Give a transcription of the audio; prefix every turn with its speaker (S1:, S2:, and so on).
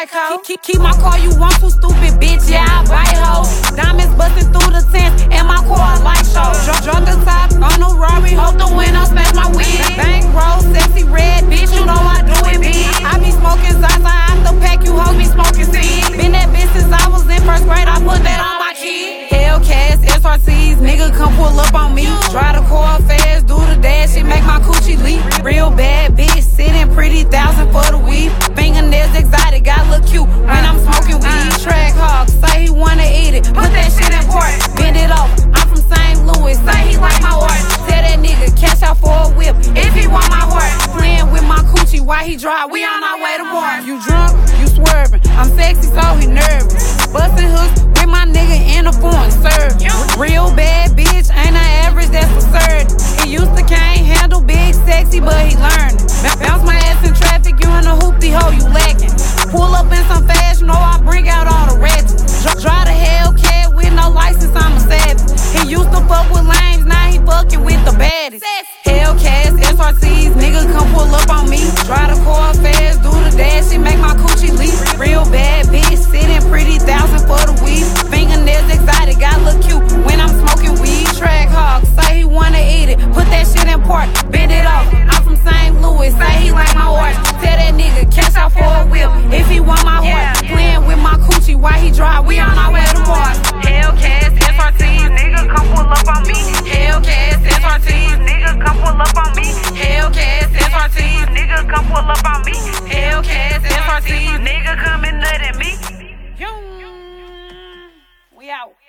S1: like hoe. Keep my car, you want to stupid bitch, yeah, I bite hoe. Diamonds busting through the tent, and my car light show. Drunk the top on the Rari, hope the window smash my wig. Bankroll, sexy red, bitch, you know I do it big. I be smoking Zaza out the pack, you hoes be smoking seeds. Been that bitch since I was in first grade, I put that on my kid. Hellcats, SRCs, nigga come pull up on me. Drive the car fast, do the dash, it make my coochie leap. Real bad bitch, sitting pretty, 1,000 for the weed. Fingernails exotic, got look cute when I'm smoking weed. Track hog, say he wanna eat it, put that shit in port. Bend it off, I'm from St. Louis, say he like my horse. Tell that nigga, cash out for a whip, if he want my horse. Playing with my coochie while he drive, we on our way to war. You drunk, you swerving, I'm sexy so he nervous. Bustin' hooks with my nigga in a foreign serve. Real bad bitch, ain't an average, that's absurd. He used to can't handle big sexy, but he learned it. Bounce my ass in traffic, you in a hoopty hole, you lacking. Pull up in some fast, you know I bring out all the ratchets. Drive the Hellcat with no license, I'm a savage. He used to fuck with lames, now he fucking with the baddest. Hellcats, SRCs, nigga come pull up on me. Drive the car fast, do the dash, it make my coochie leap. Real bad bitch, sitting pretty, 1,000 for the weed. Fingernails exotic, got look cute when I'm smoking weed. Track hog, say he wanna eat it, put that shit in port, bend it off. I'm from St. Louis, say he like my horse. Tell that nigga, cash out for a whip, if he want my horse. Playing with my coochie while he drive, we on our way to war. Hellcats, SRTs, nigga come pull up on me. Hellcats, SRTs, nigga come pull up on me. Hellcats, SRTs, nigga come pull up on me. Hellcats, SRTs, nigga come and nut at me. We out.